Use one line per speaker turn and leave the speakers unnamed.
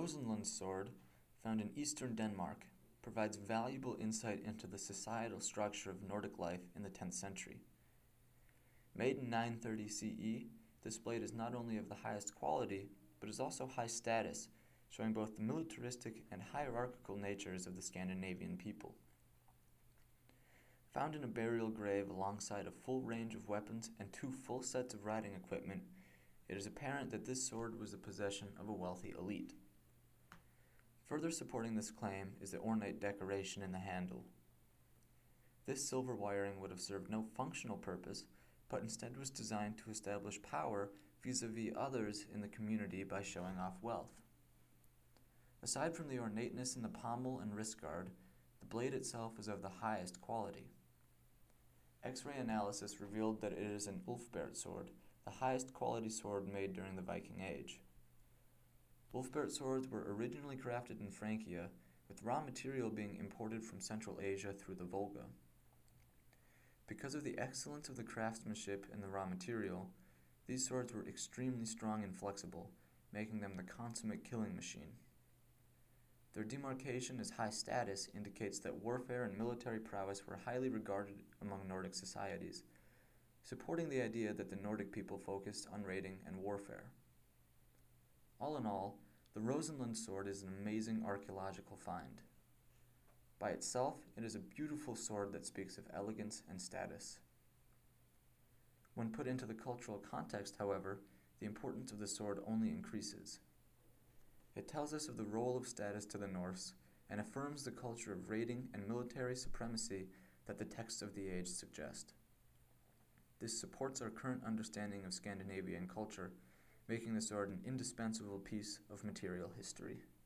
Rosenlund sword, found in eastern Denmark, provides valuable insight into the societal structure of Nordic life in the 10th century. Made in 930 CE, this blade is not only of the highest quality, but is also high status, showing both the militaristic and hierarchical natures of the Scandinavian people. Found in a burial grave alongside a full range of weapons and 2 full sets of riding equipment, it is apparent that this sword was the possession of a wealthy elite. Further supporting this claim is the ornate decoration in the handle. This silver wiring would have served no functional purpose, but instead was designed to establish power vis-a-vis others in the community by showing off wealth. Aside from the ornateness in the pommel and wrist guard, the blade itself is of the highest quality. X-ray analysis revealed that it is an Ulfberht sword, the highest quality sword made during the Viking Age. Ulfberht swords were originally crafted in Francia, with raw material being imported from Central Asia through the Volga. Because of the excellence of the craftsmanship and the raw material, these swords were extremely strong and flexible, making them the consummate killing machine. Their demarcation as high status indicates that warfare and military prowess were highly regarded among Nordic societies, supporting the idea that the Nordic people focused on raiding and warfare. All in all, the Rosenlund sword is an amazing archaeological find. By itself, it is a beautiful sword that speaks of elegance and status. When put into the cultural context, however, the importance of the sword only increases. It tells us of the role of status to the Norse and affirms the culture of raiding and military supremacy that the texts of the age suggest. This supports our current understanding of Scandinavian culture, making the sword an indispensable piece of material history.